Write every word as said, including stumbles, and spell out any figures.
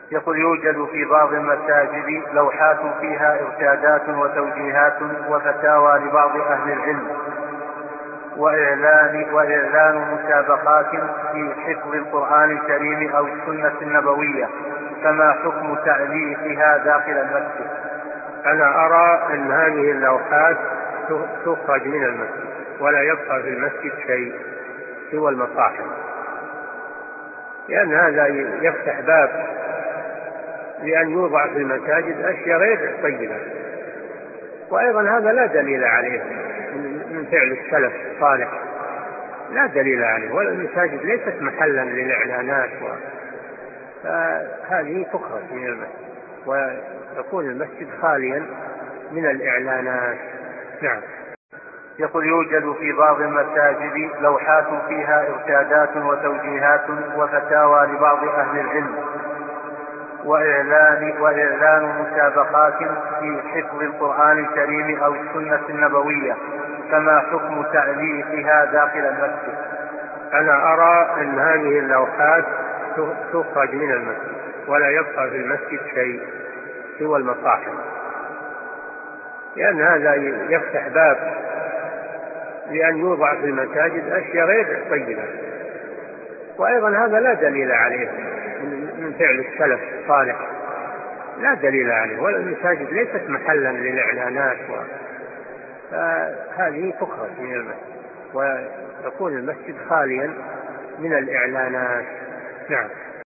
يقول يوجد في بعض المساجد لوحات فيها إرشادات وتوجيهات وفتاوى لبعض أهل العلم وإعلان, وإعلان مسابقات في حفظ القرآن الكريم أو السنة النبوية، فما حكم تعليقها داخل المسجد؟ أنا أرى أن هذه اللوحات تخرج من المسجد ولا يبقى في المسجد شيء سوى المصاحف، لأن هذا يفتح باب لأن يوضع في المساجد أشياء غير طيبة. وأيضا هذا لا دليل عليه من فعل السلف الصالح، لا دليل عليه، ولا المساجد ليست محلا للإعلانات، فهذه تخرج من المسجد ويكون المسجد خاليا من الإعلانات. نعم. يقول يوجد في بعض المساجد لوحات فيها إرشادات وتوجيهات وفتاوى لبعض أهل العلم وإعلان, وإعلان مسابقات في حفظ القرآن الكريم أو السنة النبوية، فما حكم تعليقها داخل المسجد؟ أنا أرى أن هذه اللوحات تخرج من المسجد ولا يبقى في المسجد شيء سوى المصاحف، لأن هذا يفتح باب لأن يوضع في المساجد أشياء غير طيبة. وأيضا هذا لا دليل عليه من فعل السلف الصالح، لا دليل عليه، ولا المساجد ليست محلا للإعلانات، فهذه تخرج من المسجد ويكون المسجد خاليا من الإعلانات. نعم.